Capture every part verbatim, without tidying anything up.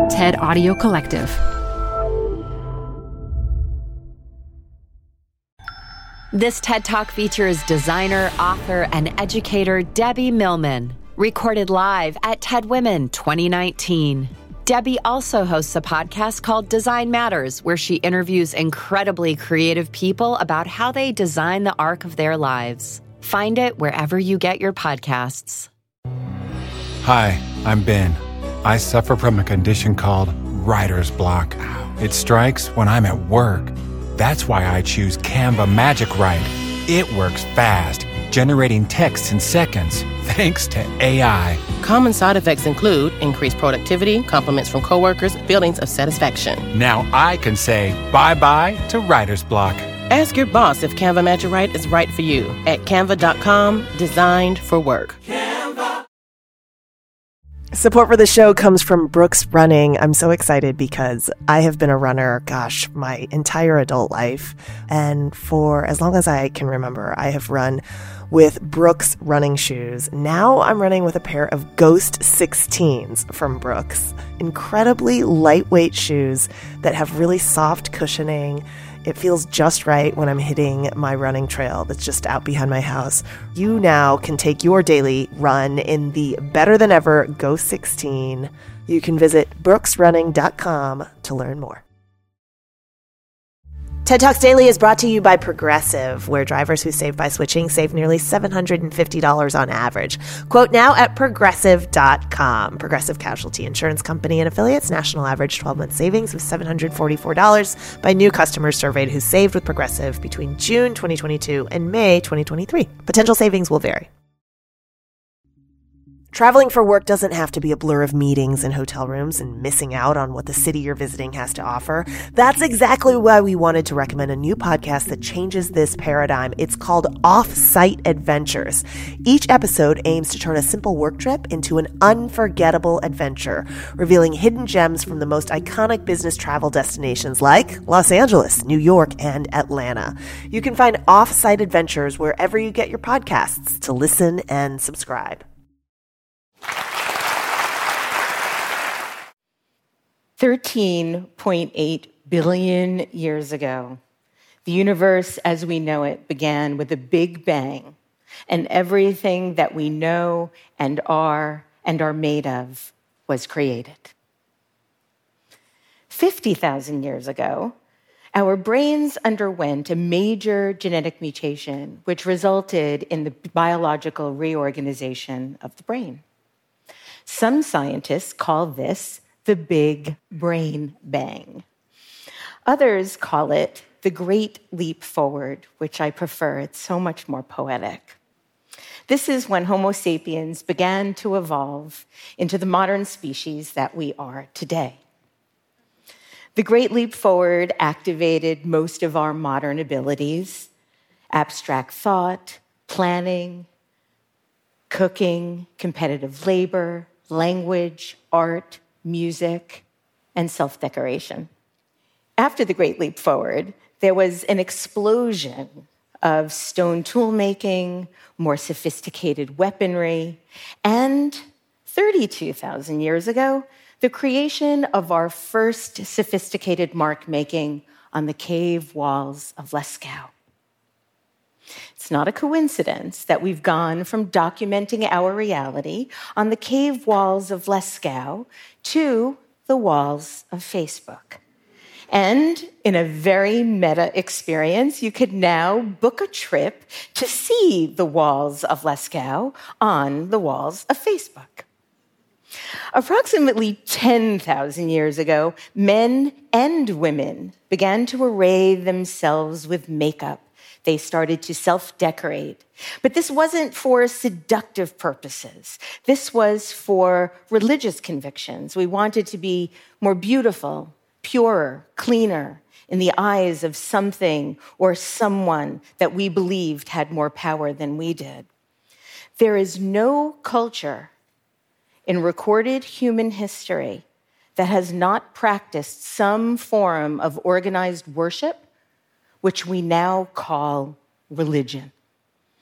TED Audio Collective. This TED Talk features designer, author, and educator Debbie Millman, recorded live at TED Women twenty nineteen. Debbie also hosts a podcast called Design Matters, where she interviews incredibly creative people about how they design the arc of their lives. Find it wherever you get your podcasts. Hi, I'm Ben. I suffer from a condition called writer's block. It strikes when I'm at work. That's why I choose Canva Magic Write. It works fast, generating text in seconds, thanks to A I. Common side effects include increased productivity, compliments from coworkers, feelings of satisfaction. Now I can say bye-bye to writer's block. Ask your boss if Canva Magic Write is right for you at canva dot com, designed for work. Support for the show comes from Brooks Running. I'm so excited because I have been a runner, gosh, my entire adult life. And for as long as I can remember, I have run with Brooks running shoes. Now I'm running with a pair of Ghost sixteens from Brooks. Incredibly lightweight shoes that have really soft cushioning. It feels just right when I'm hitting my running trail that's just out behind my house. You now can take your daily run in the better than ever Ghost sixteen. You can visit brooks running dot com to learn more. TED Talks Daily is brought to you by Progressive, where drivers who save by switching save nearly seven hundred fifty dollars on average. Quote now at progressive dot com. Progressive Casualty Insurance Company and affiliates. National average twelve-month savings of seven hundred forty-four dollars by new customers surveyed who saved with Progressive between June twenty twenty-two and May twenty twenty-three. Potential savings will vary. Traveling for work doesn't have to be a blur of meetings and hotel rooms and missing out on what the city you're visiting has to offer. That's exactly why we wanted to recommend a new podcast that changes this paradigm. It's called Off-Site Adventures. Each episode aims to turn a simple work trip into an unforgettable adventure, revealing hidden gems from the most iconic business travel destinations like Los Angeles, New York, and Atlanta. You can find Off-Site Adventures wherever you get your podcasts to listen and subscribe. thirteen point eight billion years ago, the universe as we know it began with a big bang, and everything that we know and are and are made of was created. fifty thousand years ago, our brains underwent a major genetic mutation, which resulted in the biological reorganization of the brain. Some scientists call this the Big Brain Bang. Others call it the Great Leap Forward, which I prefer. It's so much more poetic. This is when Homo sapiens began to evolve into the modern species that we are today. The Great Leap Forward activated most of our modern abilities: abstract thought, planning, cooking, competitive labor, language, art, music, and self-decoration. After the Great Leap Forward, there was an explosion of stone tool-making, more sophisticated weaponry, and thirty-two thousand years ago, the creation of our first sophisticated mark-making on the cave walls of Lascaux. It's not a coincidence that we've gone from documenting our reality on the cave walls of Lascaux to the walls of Facebook. And in a very meta experience, you could now book a trip to see the walls of Lascaux on the walls of Facebook. Approximately ten thousand years ago, men and women began to array themselves with makeup. They started to self-decorate. But this wasn't for seductive purposes. This was for religious convictions. We wanted to be more beautiful, purer, cleaner in the eyes of something or someone that we believed had more power than we did. There is no culture in recorded human history that has not practiced some form of organized worship, which we now call religion.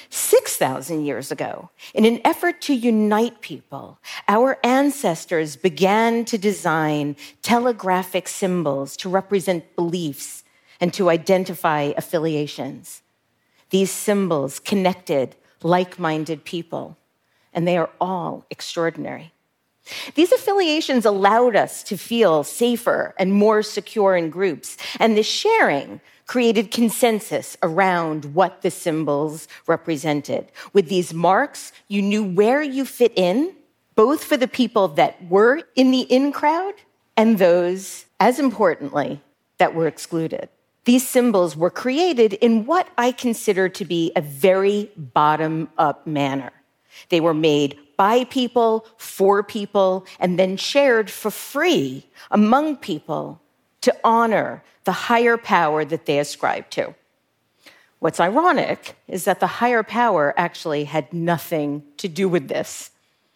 six thousand years ago, in an effort to unite people, our ancestors began to design telegraphic symbols to represent beliefs and to identify affiliations. These symbols connected like-minded people, and they are all extraordinary. These affiliations allowed us to feel safer and more secure in groups, and the sharing created consensus around what the symbols represented. With these marks, you knew where you fit in, both for the people that were in the in crowd and those, as importantly, that were excluded. These symbols were created in what I consider to be a very bottom-up manner. They were made by people, for people, and then shared for free among people to honor the higher power that they ascribe to. What's ironic is that the higher power actually had nothing to do with this.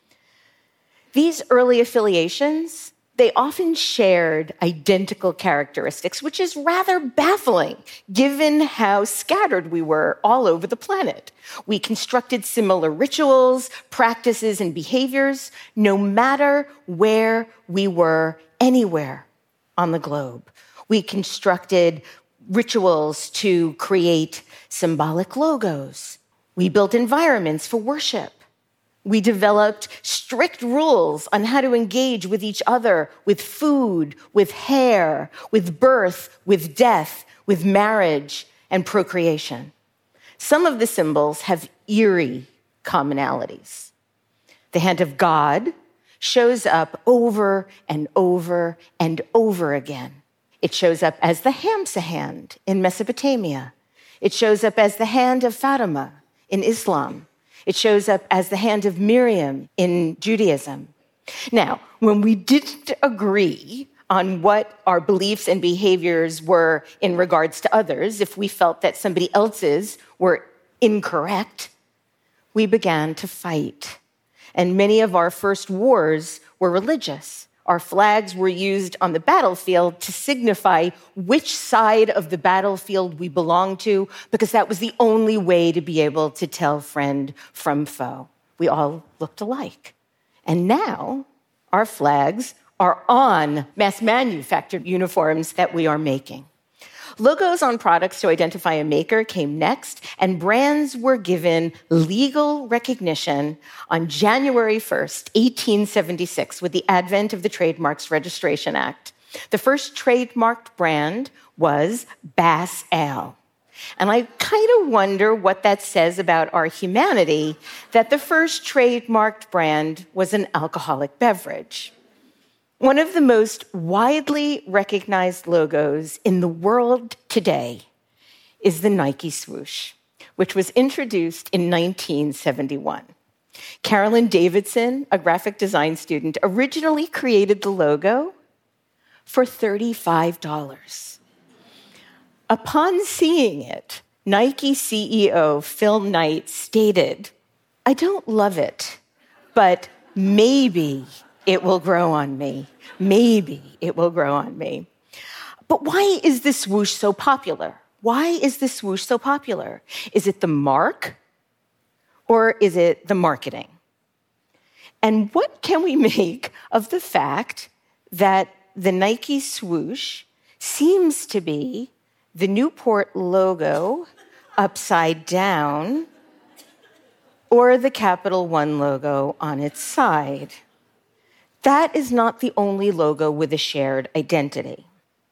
These early affiliations, they often shared identical characteristics, which is rather baffling given how scattered we were all over the planet. We constructed similar rituals, practices, and behaviors, no matter where we were, anywhere on the globe. We constructed rituals to create symbolic logos. We built environments for worship. We developed strict rules on how to engage with each other, with food, with hair, with birth, with death, with marriage, and procreation. Some of the symbols have eerie commonalities. The hand of God shows up over and over and over again. It shows up as the Hamsa hand in Mesopotamia. It shows up as the hand of Fatima in Islam. It shows up as the hand of Miriam in Judaism. Now, when we didn't agree on what our beliefs and behaviors were in regards to others, if we felt that somebody else's were incorrect, we began to fight. And many of our first wars were religious. Our flags were used on the battlefield to signify which side of the battlefield we belonged to, because that was the only way to be able to tell friend from foe. We all looked alike. And now our flags are on mass-manufactured uniforms that we are making. Logos on products to identify a maker came next, and brands were given legal recognition on January first, eighteen seventy-six, with the advent of the Trademarks Registration Act. The first trademarked brand was Bass Ale. And I kind of wonder what that says about our humanity, that the first trademarked brand was an alcoholic beverage. One of the most widely recognized logos in the world today is the Nike swoosh, which was introduced in nineteen seventy-one. Carolyn Davidson, a graphic design student, originally created the logo for thirty-five dollars. Upon seeing it, Nike C E O Phil Knight stated, "I don't love it, but maybe it will grow on me. Maybe it will grow on me." But why is this swoosh so popular? Why is this swoosh so popular? Is it the mark or is it the marketing? And what can we make of the fact that the Nike swoosh seems to be the Newport logo upside down or the Capital One logo on its side? That is not the only logo with a shared identity.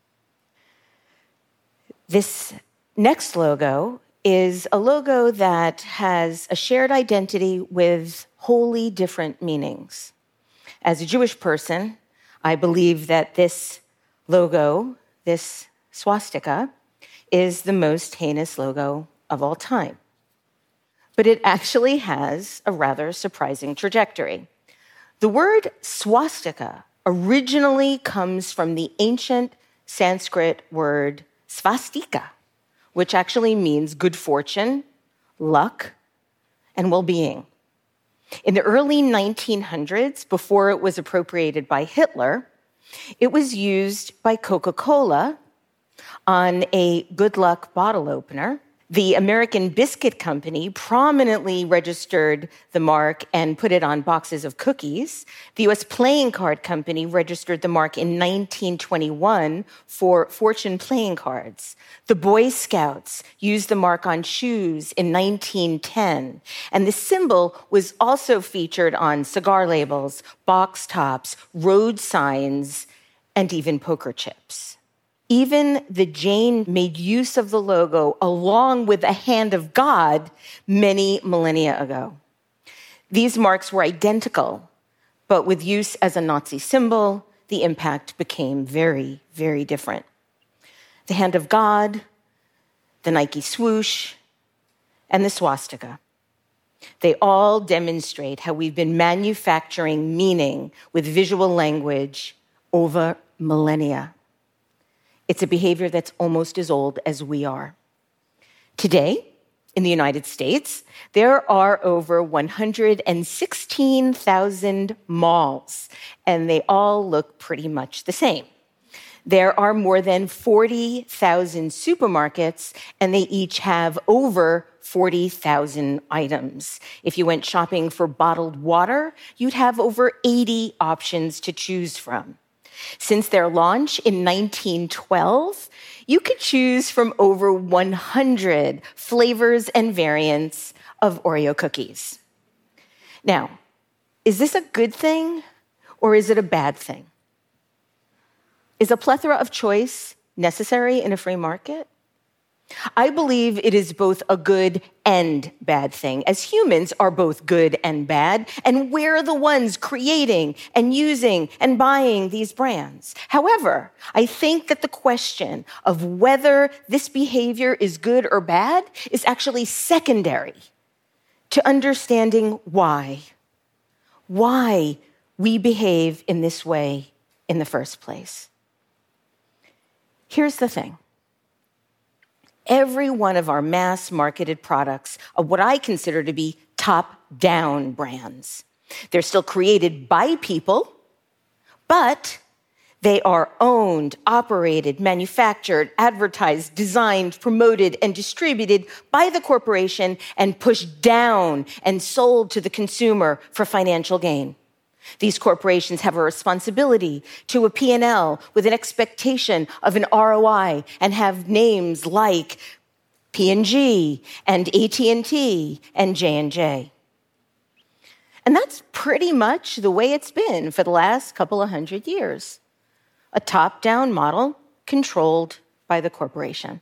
This next logo is a logo that has a shared identity with wholly different meanings. As a Jewish person, I believe that this logo, this swastika, is the most heinous logo of all time. But it actually has a rather surprising trajectory. The word swastika originally comes from the ancient Sanskrit word svastika, which actually means good fortune, luck, and well-being. In the early nineteen hundreds, before it was appropriated by Hitler, it was used by Coca-Cola on a good luck bottle opener The American Biscuit Company prominently registered the mark and put it on boxes of cookies. The U S Playing Card Company registered the mark in nineteen twenty-one for fortune playing cards. The Boy Scouts used the mark on shoes in nineteen ten. And the symbol was also featured on cigar labels, box tops, road signs, and even poker chips. Even the Jane made use of the logo along with the hand of God many millennia ago. These marks were identical, but with use as a Nazi symbol, the impact became very, very different. The hand of God, the Nike swoosh, and the swastika. They all demonstrate how we've been manufacturing meaning with visual language over millennia. It's a behavior that's almost as old as we are. Today, in the United States, there are over one hundred sixteen thousand malls, and they all look pretty much the same. There are more than forty thousand supermarkets, and they each have over forty thousand items. If you went shopping for bottled water, you'd have over eighty options to choose from. Since their launch in nineteen twelve, you could choose from over one hundred flavors and variants of Oreo cookies. Now, is this a good thing or is it a bad thing? Is a plethora of choice necessary in a free market? I believe it is both a good and bad thing, as humans are both good and bad, and we're the ones creating and using and buying these brands. However, I think that the question of whether this behavior is good or bad is actually secondary to understanding why. Why we behave in this way in the first place. Here's the thing. Every one of our mass-marketed products are what I consider to be top-down brands. They're still created by people, but they are owned, operated, manufactured, advertised, designed, promoted, and distributed by the corporation and pushed down and sold to the consumer for financial gain. These corporations have a responsibility to a P and L with an expectation of an R O I and have names like P and G and A T and T and J and J. And that's pretty much the way it's been for the last couple of hundred years. A top-down model controlled by the corporation.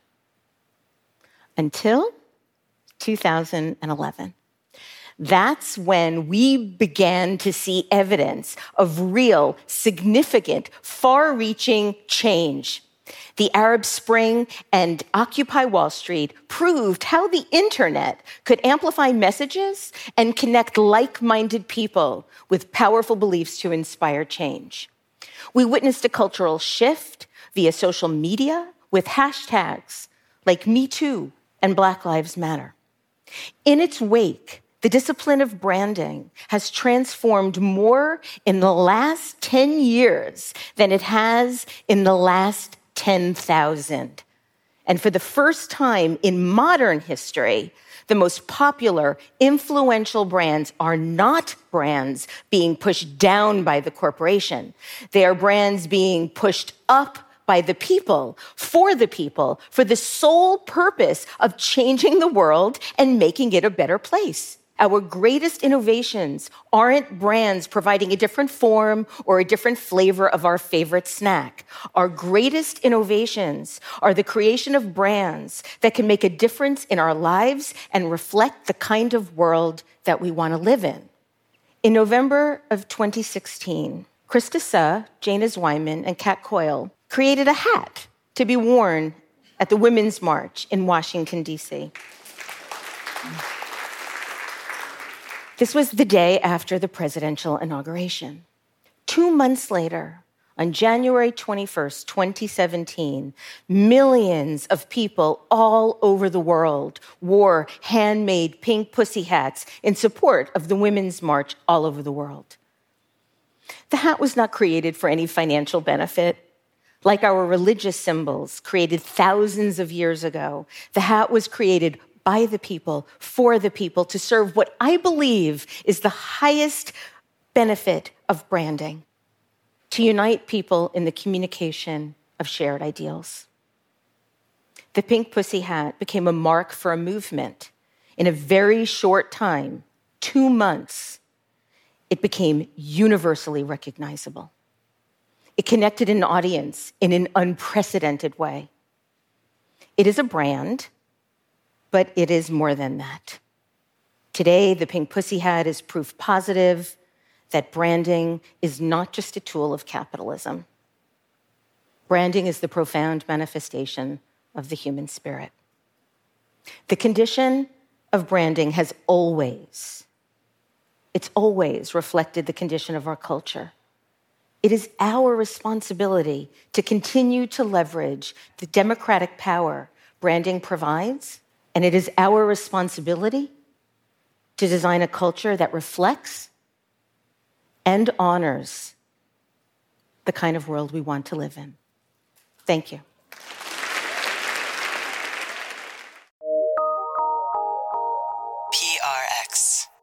Until two thousand eleven. That's when we began to see evidence of real, significant, far-reaching change. The Arab Spring and Occupy Wall Street proved how the internet could amplify messages and connect like-minded people with powerful beliefs to inspire change. We witnessed a cultural shift via social media with hashtags like Me Too and Black Lives Matter. In its wake, the discipline of branding has transformed more in the last ten years than it has in the last ten thousand. And for the first time in modern history, the most popular, influential brands are not brands being pushed down by the corporation. They are brands being pushed up by the people, for the people, for the sole purpose of changing the world and making it a better place. Our greatest innovations aren't brands providing a different form or a different flavor of our favorite snack. Our greatest innovations are the creation of brands that can make a difference in our lives and reflect the kind of world that we want to live in. In November of twenty sixteen, Krista Suh, Jana Zweiman, and Kat Coyle created a hat to be worn at the Women's March in Washington, D C This was the day after the presidential inauguration. Two months later, on January twenty-first, twenty seventeen, millions of people all over the world wore handmade pink pussy hats in support of the Women's March all over the world. The hat was not created for any financial benefit, Like our religious symbols created thousands of years ago, the hat was created by the people, for the people, to serve what I believe is the highest benefit of branding: to unite people in the communication of shared ideals. The pink pussy hat became a mark for a movement. In a very short time, two months, it became universally recognizable. It connected an audience in an unprecedented way. It is a brand, but it is more than that. Today, the pink pussy hat is proof positive that branding is not just a tool of capitalism. Branding is the profound manifestation of the human spirit. The condition of branding has always, it's always reflected the condition of our culture. It is our responsibility to continue to leverage the democratic power branding provides, and it is our responsibility to design a culture that reflects and honors the kind of world we want to live in. Thank you. P R X.